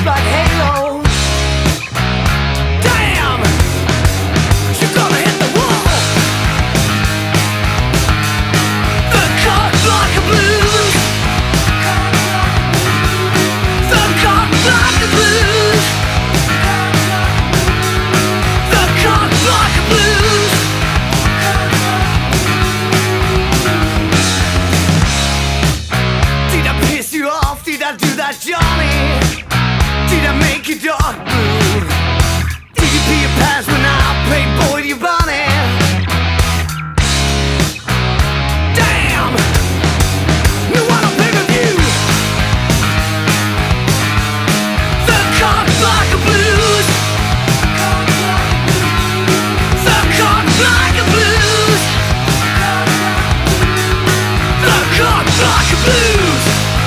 like Halo. Damn, you're gonna hit the wall. The cock block of blues. The cock block of blues. The cock block of blues. Did I piss you off? Did I do that, Johnny? Did I make you dark blue? Did you pee your pants when I played boy to your bunny? Damn! You want a pay-per-view? The cock block of blues. The cock block of blues. The cock block of blues.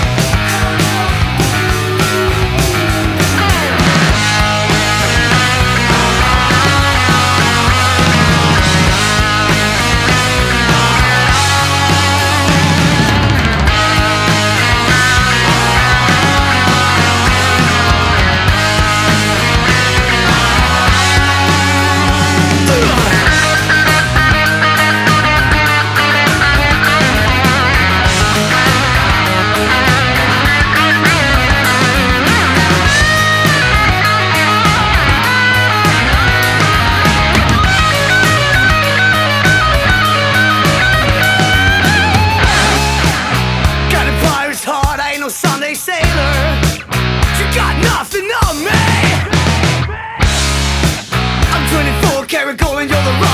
Sunday sailor, you got nothing on me. I'm 24 karat gold and you're the